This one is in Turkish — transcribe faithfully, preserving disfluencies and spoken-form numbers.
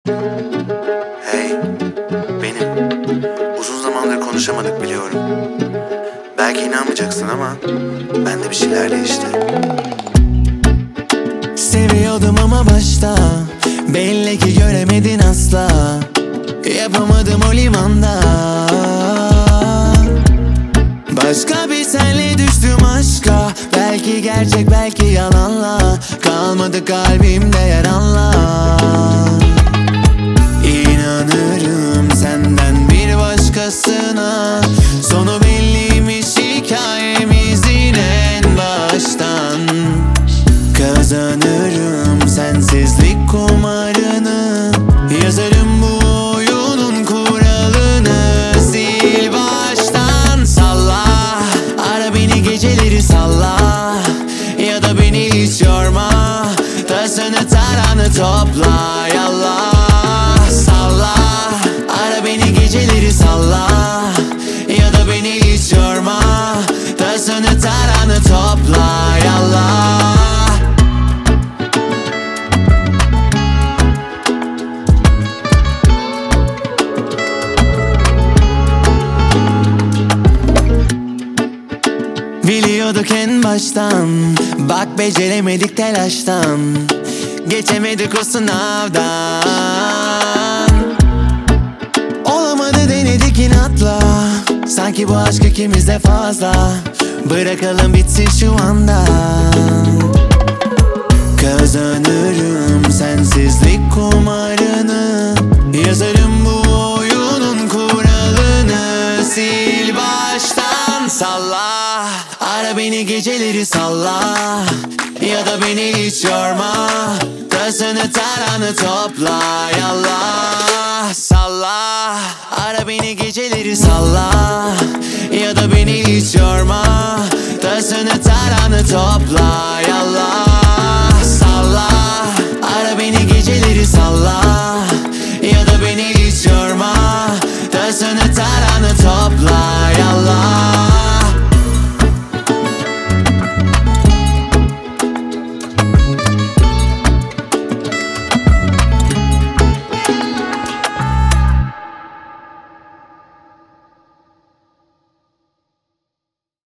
Hey, benim. Uzun zamandır konuşamadık biliyorum. Belki inanmayacaksın ama bende bir şeyler değişti. Seviyordum ama başta belli ki göremedin asla. Yapamadım o limanda. Başka bir senle düştüm aşka. Belki gerçek belki yalanla. Kalmadı kalbimde yaranla. İnanırım senden bir başkasına. Sonu belliymiş hikayemizin en baştan. Kazanırım sensizlik kumarını. Yazarım bu oyunun kuralını. Sil baştan salla. Ara beni geceleri salla. Ya da beni hiç yorma. Tasanı taranı topla yallah. Salla. Ara beni geceleri salla. Ya da beni hiç yorma. Tasanı taranı topla yallah. Biliyorduk en baştan. Bak beceremedik telaştan. Geçemedik o sınavdan. Olamadı denedik inatla. Sanki bu aşk ikimizde fazla. Bırakalım bitsin şu anda. Kazanırım sensizlik kumarını. Yazarım bu oyunun kuralını. Sil baştan salla. Ara beni geceleri salla. Ya da beni hiç yorma. Tasanı taranı topla yallah. Salla. Ara beni geceleri salla. Ya da beni hiç yorma. Tasanı taranı topla yallah.